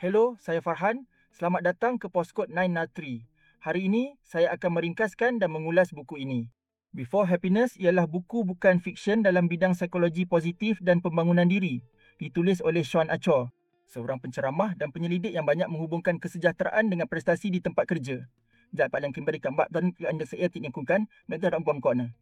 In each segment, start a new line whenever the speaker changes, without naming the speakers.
Hello, saya Farhan. Selamat datang ke Postcode 903. Hari ini, saya akan meringkaskan dan mengulas buku ini. Before Happiness ialah buku bukan fiksyen dalam bidang psikologi positif dan pembangunan diri. Ditulis oleh Sean Achor, seorang penceramah dan penyelidik yang banyak menghubungkan kesejahteraan dengan prestasi di tempat kerja. Dapat yang kembali kembali dan anda saya tinikukan dan buang kona.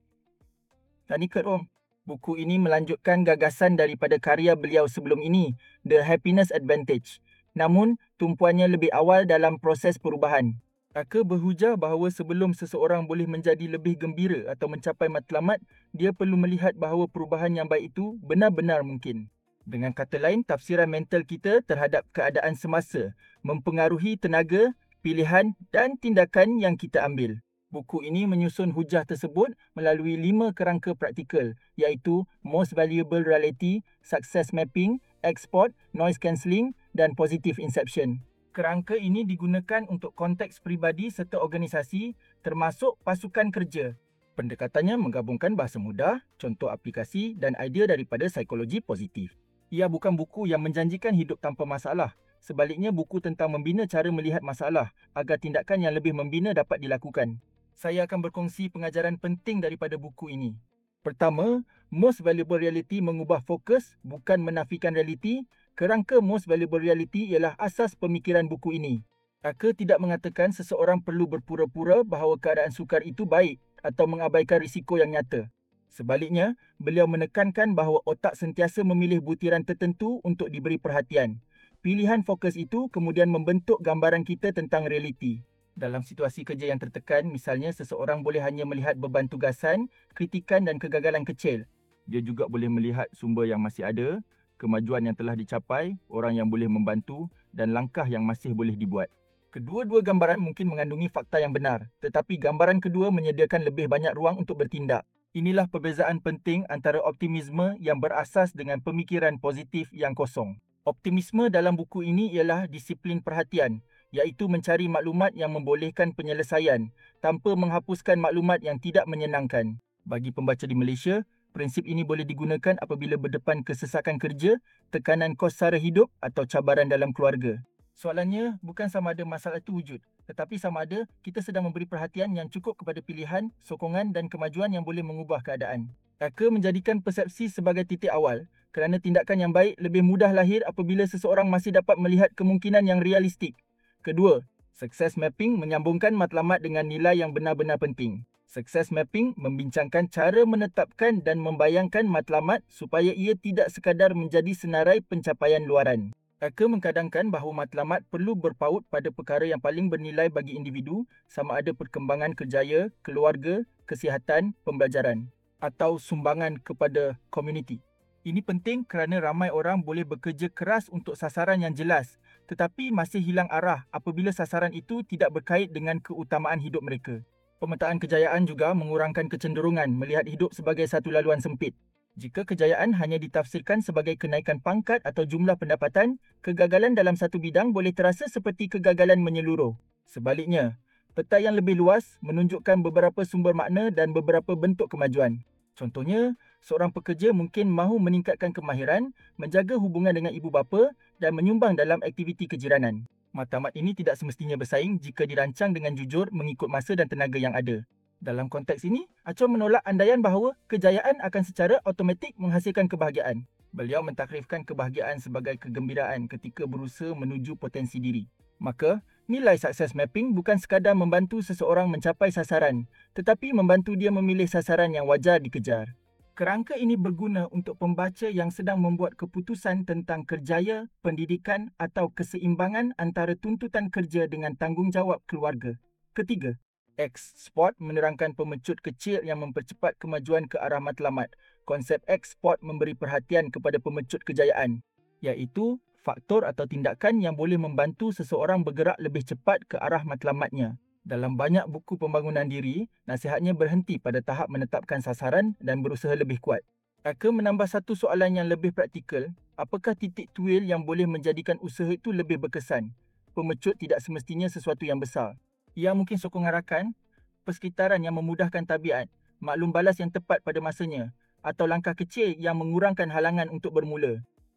Dan ikat om. Buku ini melanjutkan gagasan daripada karya beliau sebelum ini, The Happiness Advantage. Namun, tumpuannya lebih awal dalam proses perubahan. Aka berhujah bahawa sebelum seseorang boleh menjadi lebih gembira atau mencapai matlamat, dia perlu melihat bahawa perubahan yang baik itu benar-benar mungkin. Dengan kata lain, tafsiran mental kita terhadap keadaan semasa mempengaruhi tenaga, pilihan dan tindakan yang kita ambil. Buku ini menyusun hujah tersebut melalui 5 kerangka praktikal, iaitu Most Valuable Reality, Success Mapping, Export, Noise Cancelling dan Positive Inception. Kerangka ini digunakan untuk konteks peribadi serta organisasi, termasuk pasukan kerja. Pendekatannya menggabungkan bahasa mudah, contoh aplikasi dan idea daripada psikologi positif. Ia bukan buku yang menjanjikan hidup tanpa masalah. Sebaliknya, buku tentang membina cara melihat masalah agar tindakan yang lebih membina dapat dilakukan. Saya akan berkongsi pengajaran penting daripada buku ini. Pertama, Most Valuable Reality mengubah fokus, bukan menafikan realiti. Kerangka Most Valuable Reality ialah asas pemikiran buku ini. Aka tidak mengatakan seseorang perlu berpura-pura bahawa keadaan sukar itu baik atau mengabaikan risiko yang nyata. Sebaliknya, beliau menekankan bahawa otak sentiasa memilih butiran tertentu untuk diberi perhatian. Pilihan fokus itu kemudian membentuk gambaran kita tentang realiti. Dalam situasi kerja yang tertekan, misalnya seseorang boleh hanya melihat beban tugasan, kritikan dan kegagalan kecil. Dia juga boleh melihat sumber yang masih ada, kemajuan yang telah dicapai, orang yang boleh membantu dan langkah yang masih boleh dibuat. Kedua-dua gambaran mungkin mengandungi fakta yang benar, tetapi gambaran kedua menyediakan lebih banyak ruang untuk bertindak. Inilah perbezaan penting antara optimisme yang berasas dengan pemikiran positif yang kosong. Optimisme dalam buku ini ialah disiplin perhatian, iaitu mencari maklumat yang membolehkan penyelesaian tanpa menghapuskan maklumat yang tidak menyenangkan. Bagi pembaca di Malaysia, prinsip ini boleh digunakan apabila berdepan kesesakan kerja, tekanan kos sara hidup atau cabaran dalam keluarga. Soalannya bukan sama ada masalah itu wujud, tetapi sama ada kita sedang memberi perhatian yang cukup kepada pilihan, sokongan dan kemajuan yang boleh mengubah keadaan. Aka menjadikan persepsi sebagai titik awal, kerana tindakan yang baik lebih mudah lahir apabila seseorang masih dapat melihat kemungkinan yang realistik. Kedua, Success Mapping menyambungkan matlamat dengan nilai yang benar-benar penting. Success Mapping membincangkan cara menetapkan dan membayangkan matlamat supaya ia tidak sekadar menjadi senarai pencapaian luaran. Aka mengkadangkan bahawa matlamat perlu berpaut pada perkara yang paling bernilai bagi individu, sama ada perkembangan kerjaya, keluarga, kesihatan, pembelajaran atau sumbangan kepada komuniti. Ini penting kerana ramai orang boleh bekerja keras untuk sasaran yang jelas, tetapi masih hilang arah apabila sasaran itu tidak berkait dengan keutamaan hidup mereka. Pemetaan kejayaan juga mengurangkan kecenderungan melihat hidup sebagai satu laluan sempit. Jika kejayaan hanya ditafsirkan sebagai kenaikan pangkat atau jumlah pendapatan, kegagalan dalam satu bidang boleh terasa seperti kegagalan menyeluruh. Sebaliknya, peta yang lebih luas menunjukkan beberapa sumber makna dan beberapa bentuk kemajuan. Contohnya, seorang pekerja mungkin mahu meningkatkan kemahiran, menjaga hubungan dengan ibu bapa dan menyumbang dalam aktiviti kejiranan. Matlamat ini tidak semestinya bersaing jika dirancang dengan jujur mengikut masa dan tenaga yang ada. Dalam konteks ini, Achor menolak andaian bahawa kejayaan akan secara automatik menghasilkan kebahagiaan. Beliau mentakrifkan kebahagiaan sebagai kegembiraan ketika berusaha menuju potensi diri. Maka, nilai success mapping bukan sekadar membantu seseorang mencapai sasaran, tetapi membantu dia memilih sasaran yang wajar dikejar. Kerangka ini berguna untuk pembaca yang sedang membuat keputusan tentang kerjaya, pendidikan atau keseimbangan antara tuntutan kerja dengan tanggungjawab keluarga. Ketiga, Export menerangkan pemecut kecil yang mempercepat kemajuan ke arah matlamat. Konsep Export memberi perhatian kepada pemecut kejayaan, iaitu faktor atau tindakan yang boleh membantu seseorang bergerak lebih cepat ke arah matlamatnya. Dalam banyak buku pembangunan diri, nasihatnya berhenti pada tahap menetapkan sasaran dan berusaha lebih kuat. Aka menambah satu soalan yang lebih praktikal, apakah titik tuil yang boleh menjadikan usaha itu lebih berkesan? Pemecut tidak semestinya sesuatu yang besar. Ia mungkin sokongan rakan, persekitaran yang memudahkan tabiat, maklum balas yang tepat pada masanya, atau langkah kecil yang mengurangkan halangan untuk bermula.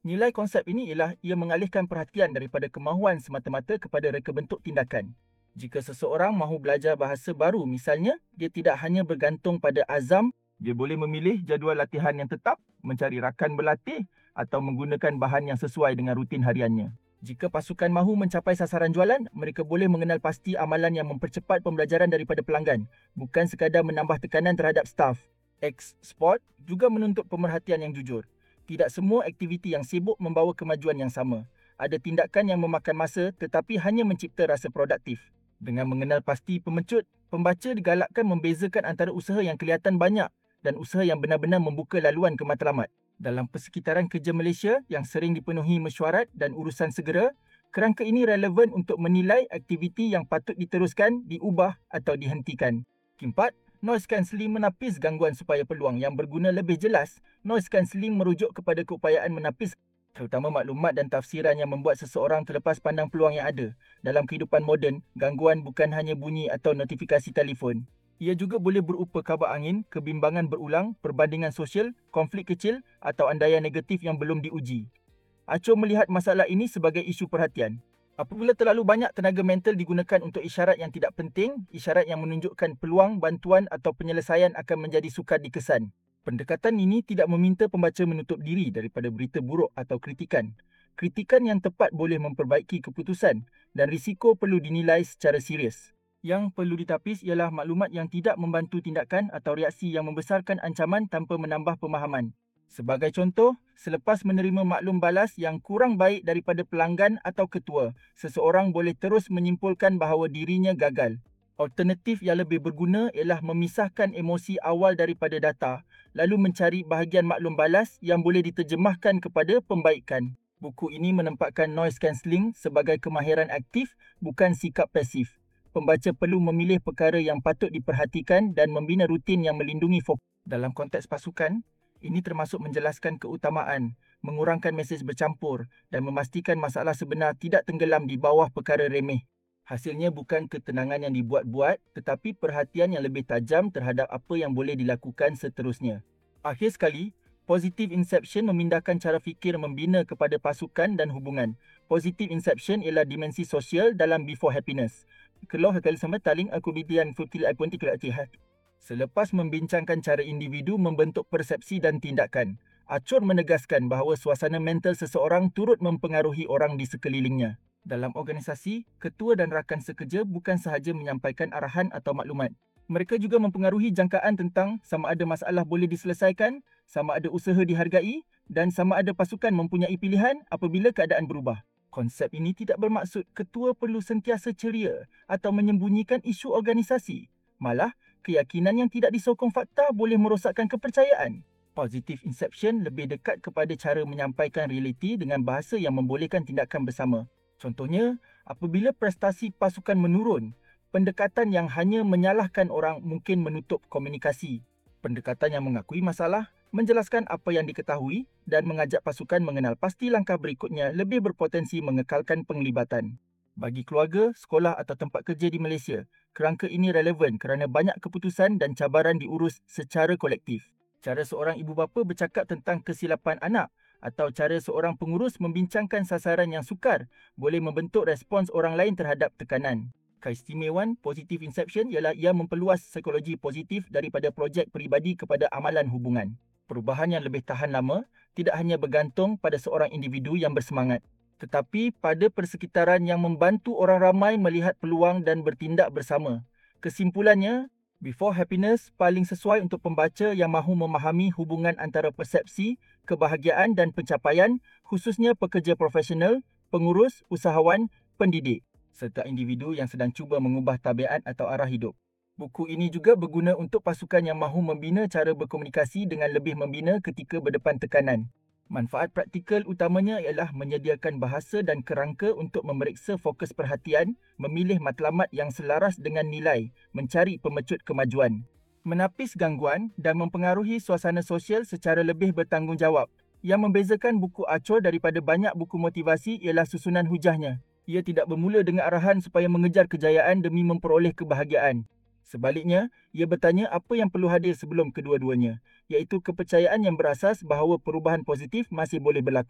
Nilai konsep ini ialah ia mengalihkan perhatian daripada kemahuan semata-mata kepada reka bentuk tindakan. Jika seseorang mahu belajar bahasa baru misalnya, dia tidak hanya bergantung pada azam, dia boleh memilih jadual latihan yang tetap, mencari rakan berlatih atau menggunakan bahan yang sesuai dengan rutin hariannya. Jika pasukan mahu mencapai sasaran jualan, mereka boleh mengenal pasti amalan yang mempercepat pembelajaran daripada pelanggan, bukan sekadar menambah tekanan terhadap staf. X-Sport juga menuntut pemerhatian yang jujur. Tidak semua aktiviti yang sibuk membawa kemajuan yang sama. Ada tindakan yang memakan masa tetapi hanya mencipta rasa produktif. Dengan mengenal pasti pemecut, pembaca digalakkan membezakan antara usaha yang kelihatan banyak dan usaha yang benar-benar membuka laluan ke matlamat. Dalam persekitaran kerja Malaysia yang sering dipenuhi mesyuarat dan urusan segera, kerangka ini relevan untuk menilai aktiviti yang patut diteruskan, diubah atau dihentikan. Keempat, noise cancelling menapis gangguan supaya peluang yang berguna lebih jelas. Noise cancelling merujuk kepada keupayaan menapis terutama maklumat dan tafsiran yang membuat seseorang terlepas pandang peluang yang ada. Dalam kehidupan moden, gangguan bukan hanya bunyi atau notifikasi telefon. Ia juga boleh berupa kabar angin, kebimbangan berulang, perbandingan sosial, konflik kecil atau andaian negatif yang belum diuji. Aco melihat masalah ini sebagai isu perhatian. Apabila terlalu banyak tenaga mental digunakan untuk isyarat yang tidak penting, isyarat yang menunjukkan peluang, bantuan atau penyelesaian akan menjadi sukar dikesan. Pendekatan ini tidak meminta pembaca menutup diri daripada berita buruk atau kritikan. Kritikan yang tepat boleh memperbaiki keputusan dan risiko perlu dinilai secara serius. Yang perlu ditapis ialah maklumat yang tidak membantu tindakan atau reaksi yang membesarkan ancaman tanpa menambah pemahaman. Sebagai contoh, selepas menerima maklum balas yang kurang baik daripada pelanggan atau ketua, seseorang boleh terus menyimpulkan bahawa dirinya gagal. Alternatif yang lebih berguna ialah memisahkan emosi awal daripada data, lalu mencari bahagian maklum balas yang boleh diterjemahkan kepada pembaikan. Buku ini menempatkan noise cancelling sebagai kemahiran aktif, bukan sikap pasif. Pembaca perlu memilih perkara yang patut diperhatikan dan membina rutin yang melindungi fokus. Dalam konteks pasukan, ini termasuk menjelaskan keutamaan, mengurangkan mesej bercampur dan memastikan masalah sebenar tidak tenggelam di bawah perkara remeh. Hasilnya bukan ketenangan yang dibuat-buat, tetapi perhatian yang lebih tajam terhadap apa yang boleh dilakukan seterusnya. Akhir sekali, positive inception memindahkan cara fikir membina kepada pasukan dan hubungan. Positive inception ialah dimensi sosial dalam Before Happiness. Keloh kali sama taling aku bidian futil pun tidak tihat. Selepas membincangkan cara individu membentuk persepsi dan tindakan, Acor menegaskan bahawa suasana mental seseorang turut mempengaruhi orang di sekelilingnya. Dalam organisasi, ketua dan rakan sekerja bukan sahaja menyampaikan arahan atau maklumat. Mereka juga mempengaruhi jangkaan tentang sama ada masalah boleh diselesaikan, sama ada usaha dihargai dan sama ada pasukan mempunyai pilihan apabila keadaan berubah. Konsep ini tidak bermaksud ketua perlu sentiasa ceria atau menyembunyikan isu organisasi. Malah, keyakinan yang tidak disokong fakta boleh merosakkan kepercayaan. Positive inception lebih dekat kepada cara menyampaikan realiti dengan bahasa yang membolehkan tindakan bersama. Contohnya, apabila prestasi pasukan menurun, pendekatan yang hanya menyalahkan orang mungkin menutup komunikasi. Pendekatan yang mengakui masalah, menjelaskan apa yang diketahui dan mengajak pasukan mengenal pasti langkah berikutnya lebih berpotensi mengekalkan penglibatan. Bagi keluarga, sekolah atau tempat kerja di Malaysia, kerangka ini relevan kerana banyak keputusan dan cabaran diurus secara kolektif. Cara seorang ibu bapa bercakap tentang kesilapan anak atau cara seorang pengurus membincangkan sasaran yang sukar boleh membentuk respons orang lain terhadap tekanan. Keistimewaan positive inception ialah ia memperluas psikologi positif daripada projek peribadi kepada amalan hubungan. Perubahan yang lebih tahan lama tidak hanya bergantung pada seorang individu yang bersemangat, tetapi pada persekitaran yang membantu orang ramai melihat peluang dan bertindak bersama. Kesimpulannya, Before Happiness paling sesuai untuk pembaca yang mahu memahami hubungan antara persepsi, kebahagiaan dan pencapaian, khususnya pekerja profesional, pengurus, usahawan, pendidik, serta individu yang sedang cuba mengubah tabiat atau arah hidup. Buku ini juga berguna untuk pasukan yang mahu membina cara berkomunikasi dengan lebih membina ketika berdepan tekanan. Manfaat praktikal utamanya ialah menyediakan bahasa dan kerangka untuk memeriksa fokus perhatian, memilih matlamat yang selaras dengan nilai, mencari pemecut kemajuan, menapis gangguan dan mempengaruhi suasana sosial secara lebih bertanggungjawab. Yang membezakan buku Acor daripada banyak buku motivasi ialah susunan hujahnya. Ia tidak bermula dengan arahan supaya mengejar kejayaan demi memperoleh kebahagiaan. Sebaliknya, ia bertanya apa yang perlu hadir sebelum kedua-duanya, iaitu kepercayaan yang berasas bahawa perubahan positif masih boleh berlaku.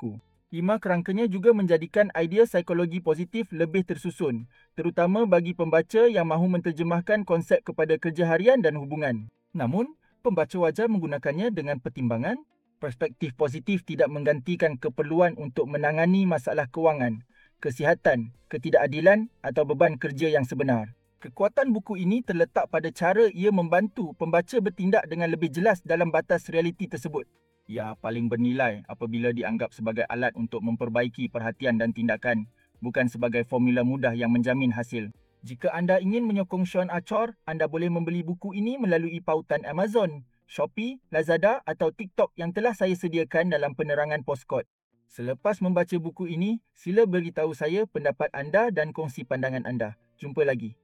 5 kerangkanya juga menjadikan idea psikologi positif lebih tersusun, terutama bagi pembaca yang mahu menterjemahkan konsep kepada kerja harian dan hubungan. Namun, pembaca wajar menggunakannya dengan pertimbangan. Perspektif positif tidak menggantikan keperluan untuk menangani masalah kewangan, kesihatan, ketidakadilan atau beban kerja yang sebenar. Kekuatan buku ini terletak pada cara ia membantu pembaca bertindak dengan lebih jelas dalam batas realiti tersebut. Ia paling bernilai apabila dianggap sebagai alat untuk memperbaiki perhatian dan tindakan, bukan sebagai formula mudah yang menjamin hasil. Jika anda ingin menyokong Sean Achor, anda boleh membeli buku ini melalui pautan Amazon, Shopee, Lazada atau TikTok yang telah saya sediakan dalam penerangan Postkod. Selepas membaca buku ini, sila beritahu saya pendapat anda dan kongsi pandangan anda. Jumpa lagi.